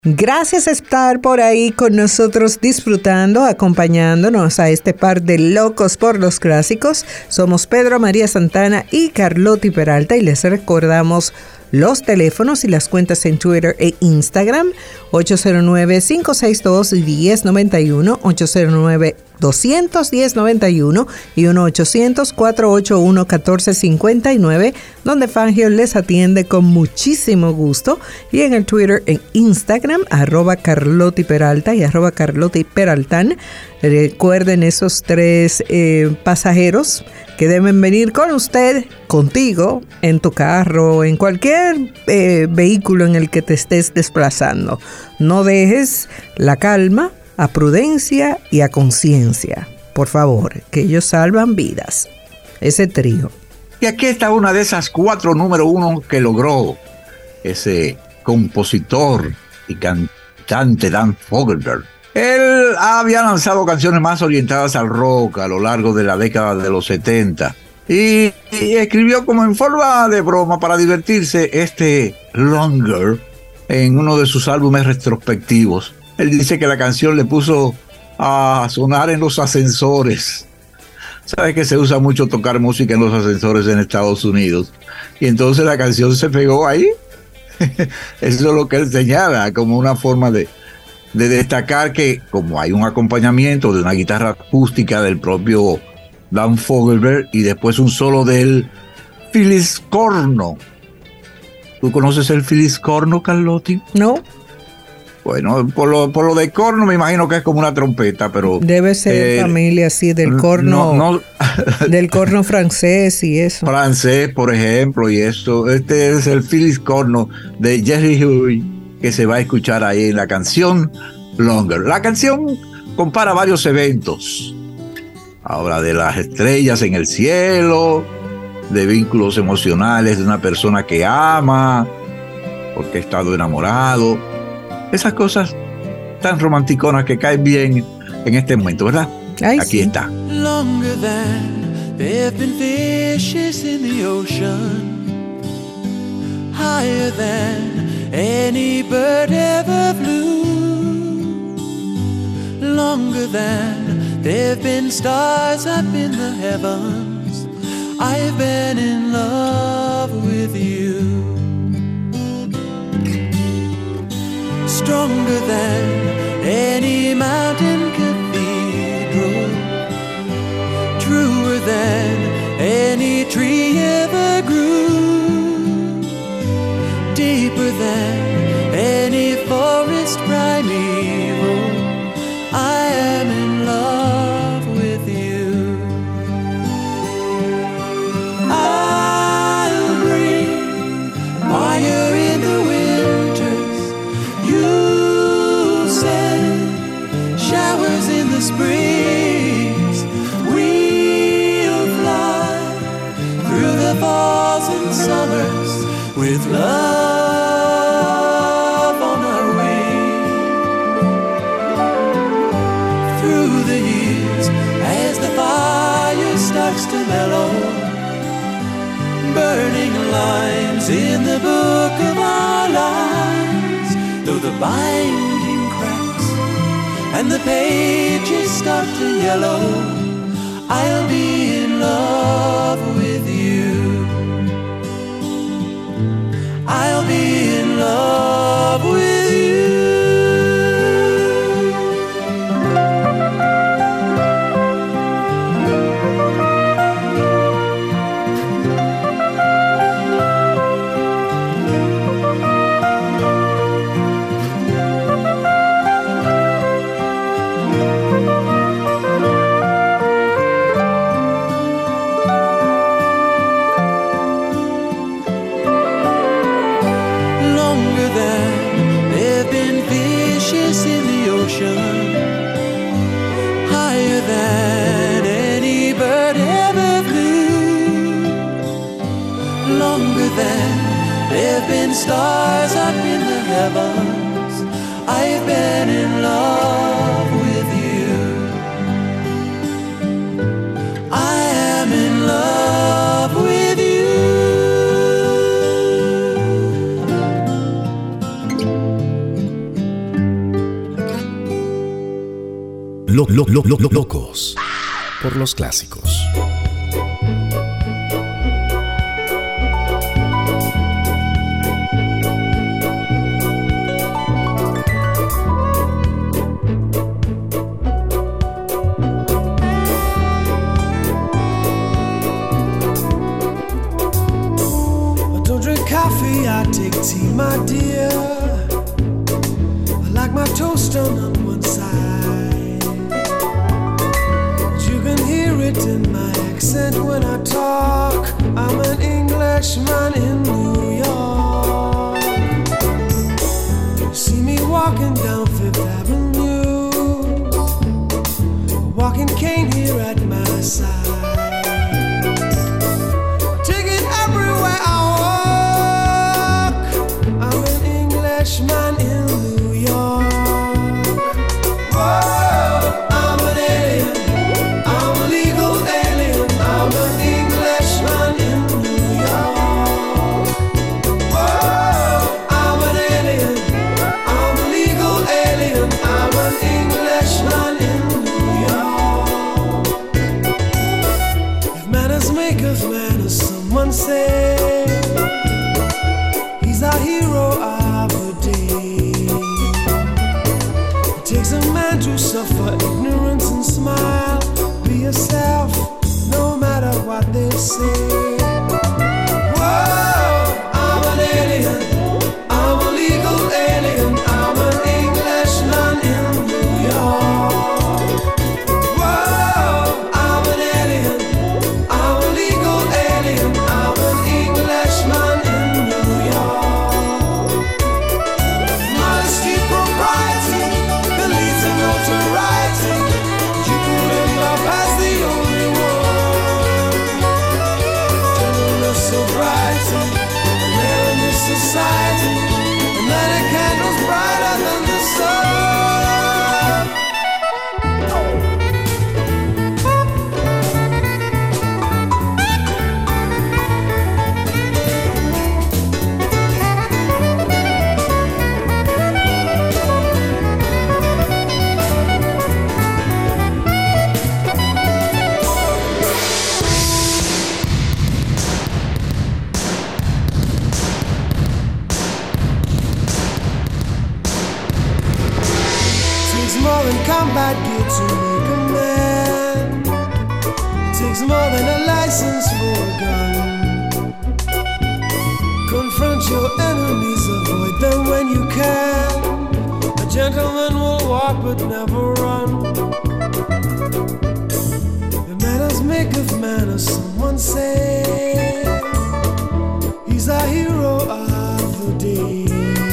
Gracias por estar por ahí con nosotros disfrutando, acompañándonos a este par de locos por los clásicos. Somos Pedro María Santana y Carlotti Peralta y les recordamos los teléfonos y las cuentas en Twitter e Instagram: 809-562-1091, 809-210-91 y 1-800-481-1459, donde Fangio les atiende con muchísimo gusto. Y en el Twitter e Instagram, @Carlotti Peralta y @Carlotti Peraltan. Recuerden esos tres pasajeros que deben venir con usted, contigo, en tu carro, en cualquier vehículo en el que te estés desplazando. No dejes la calma a prudencia y a conciencia. Por favor, que ellos salvan vidas. Ese trío. Y aquí está una de esas 4 número 1 que logró ese compositor y cantante Dan Fogelberg. Él había lanzado canciones más orientadas al rock a lo largo de la década de los 70 y escribió como en forma de broma para divertirse este Longer en uno de sus álbumes retrospectivos. Él dice que la canción le puso a sonar en los ascensores. Sabes que se usa mucho tocar música en los ascensores en Estados Unidos y entonces la canción se pegó ahí. Eso es lo que él señala como una forma de destacar que como hay un acompañamiento de una guitarra acústica del propio Dan Fogelberg y después un solo del Phyllis Corno. ¿Tú conoces el Phyllis Corno, Carlotti? No. Bueno, por lo de corno me imagino que es como una trompeta, pero... Debe ser familia así del corno, no, del corno francés y eso. Francés, por ejemplo, y eso. Este es el Phyllis Corno de Jerry Hewitt, que se va a escuchar ahí en la canción Longer. La canción compara varios eventos. Habla de las estrellas en el cielo, de vínculos emocionales de una persona que ama, porque ha estado enamorado. Esas cosas tan romanticonas que caen bien en este momento, ¿verdad? Ay, aquí sí. está. Longer than there have been fishes in the ocean, higher than any bird ever flew, longer than there have been stars up in the heavens. I've been in love with you. Stronger than any mountain cathedral, truer than any tree ever grew, deeper than any forest primeval. I am in love with you. I'll bring fire in the winters, you'll send showers in the springs. We'll fly through the falls and summers with love on our wings. Through the years, as the fire starts to mellow, burning lines in the book of our lives. Though the binding cracks and the pages start to yellow, I'll be in love with you. I'll be in love with you. Longer than there've been fishes in the ocean, higher than any bird ever flew, longer than there've been stars up in the heavens. I've been in love with you. I am in love with you. Locos por los clásicos. Coffee, I take tea, my dear. I like my toast done on one side. But you can hear it in my accent when I talk. I'm an Englishman in New York. You see me walking down Fifth Avenue, a walking cane here at my side. Take it everywhere I man in New York. Whoa, I'm an alien, I'm a legal alien, I'm an Englishman in New York. Whoa, I'm an alien, I'm a legal alien, I'm an Englishman in New York. If manners make of manners, someone say he's a hero of the day. It takes a man to suffer ignorance and smile. Be yourself, no matter what they say. Whoa, I'm an alien, I'm a legal alien, I'm an Englishman in New York. Whoa, I'm an alien, I'm a legal alien, I'm an Englishman in New York. Modesty, propriety, the leads and notoriety. You could end up as the only one. Gentleness, sobriety, and in this society, and that a candle's brighter than the sun. Takes more than combat gear to make a man. Takes more than a license for a gun. Confront your enemies, avoid them when you can. A gentleman will walk but never run. The manners make of manners, someone say. He's a hero of the day.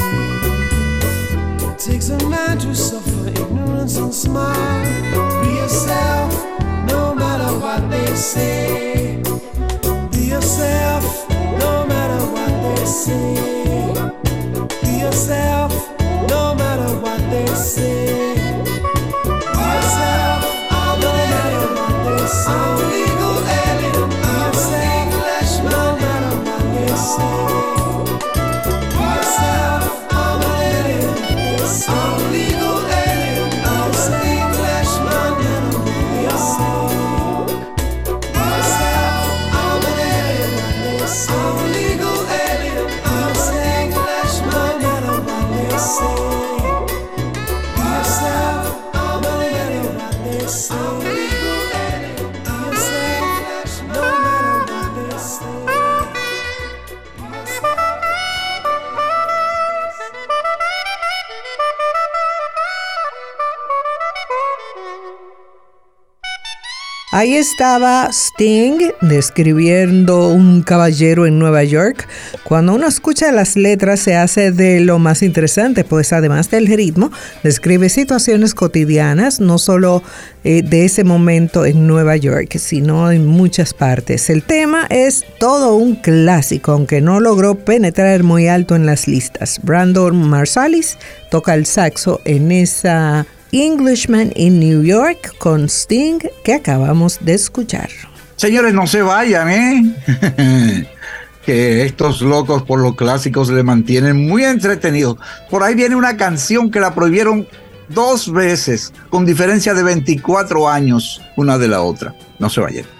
It takes a man to suffer ignorance and smile. Be yourself, no matter what they say. Be yourself, no matter what they say. Be yourself, no matter what they say. Be yourself, no matter what they say. I'm a legal alien, I'm an Englishman, no matter what they say. Be yourself, I'm an alien, I'm a legal alien, I'm an Englishman in New York. Be yourself, I'm an alien, I'm a legal alien, I'm an Englishman, no matter what they say. Be yourself, I'm an alien, I'm a legal alien, I'm an Englishman, no matter what they say. Ahí estaba Sting describiendo un caballero en Nueva York. Cuando uno escucha las letras se hace de lo más interesante, pues además del ritmo, describe situaciones cotidianas, no solo de ese momento en Nueva York, sino en muchas partes. El tema es todo un clásico, aunque no logró penetrar muy alto en las listas. Brandon Marsalis toca el saxo en esa Englishman in New York con Sting que acabamos de escuchar. Señores, no se vayan, que estos locos por los clásicos le mantienen muy entretenidos. Por ahí viene una canción que la prohibieron 2 veces, con diferencia de 24 años una de la otra. No se vayan.